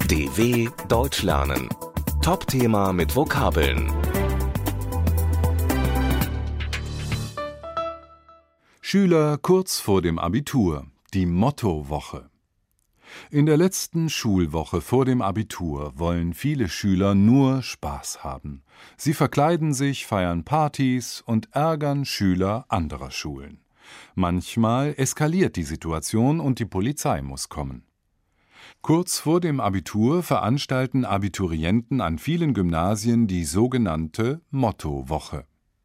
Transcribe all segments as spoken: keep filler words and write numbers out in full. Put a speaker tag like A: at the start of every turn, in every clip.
A: D W Deutsch lernen. Top-Thema mit Vokabeln.
B: Schüler kurz vor dem Abitur. Die Mottowoche. In der letzten Schulwoche vor dem Abitur wollen viele Schüler nur Spaß haben. Sie verkleiden sich, feiern Partys und ärgern Schüler anderer Schulen. Manchmal eskaliert die Situation und die Polizei muss kommen. Kurz vor dem Abitur veranstalten Abiturienten an vielen Gymnasien die sogenannte Mottowoche.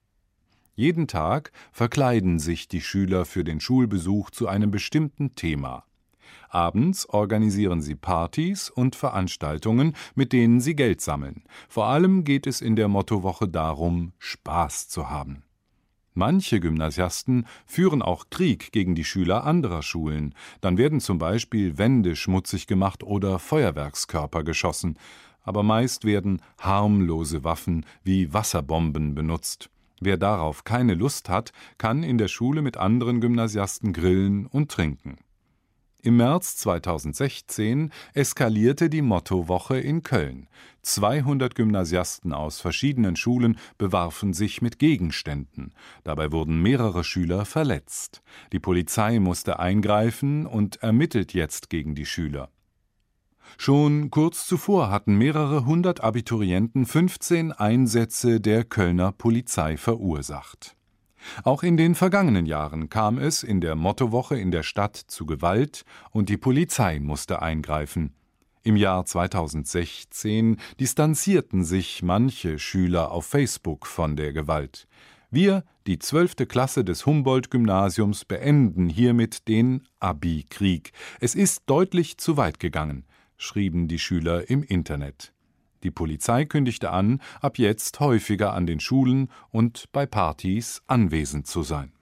B: Jeden Tag verkleiden sich die Schüler für den Schulbesuch zu einem bestimmten Thema. Abends organisieren sie Partys und Veranstaltungen, mit denen sie Geld sammeln. Vor allem geht es in der Mottowoche darum, Spaß zu haben. Manche Gymnasiasten führen auch Krieg gegen die Schüler anderer Schulen. Dann werden zum Beispiel Wände schmutzig gemacht oder Feuerwerkskörper geschossen. Aber meist werden harmlose Waffen wie Wasserbomben benutzt. Wer darauf keine Lust hat, kann in der Schule mit anderen Gymnasiasten grillen und trinken. Im März zweitausendsechzehn eskalierte die Mottowoche in Köln. zweihundert Gymnasiasten aus verschiedenen Schulen bewarfen sich mit Gegenständen. Dabei wurden mehrere Schüler verletzt. Die Polizei musste eingreifen und ermittelt jetzt gegen die Schüler. Schon kurz zuvor hatten mehrere hundert Abiturienten fünfzehn Einsätze der Kölner Polizei verursacht. Auch in den vergangenen Jahren kam es in der Mottowoche in der Stadt zu Gewalt und die Polizei musste eingreifen. Im Jahr zweitausendsechzehn distanzierten sich manche Schüler auf Facebook von der Gewalt. Wir, die zwölfte Klasse des Humboldt-Gymnasiums, beenden hiermit den Abi-Krieg. Es ist deutlich zu weit gegangen, schrieben die Schüler im Internet. Die Polizei kündigte an, ab jetzt häufiger an den Schulen und bei Partys anwesend zu sein.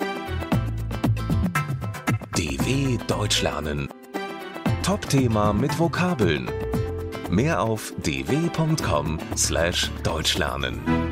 A: D W Deutsch lernen. Top-Thema mit Vokabeln. Mehr auf d w punkt com slash deutsch lernen.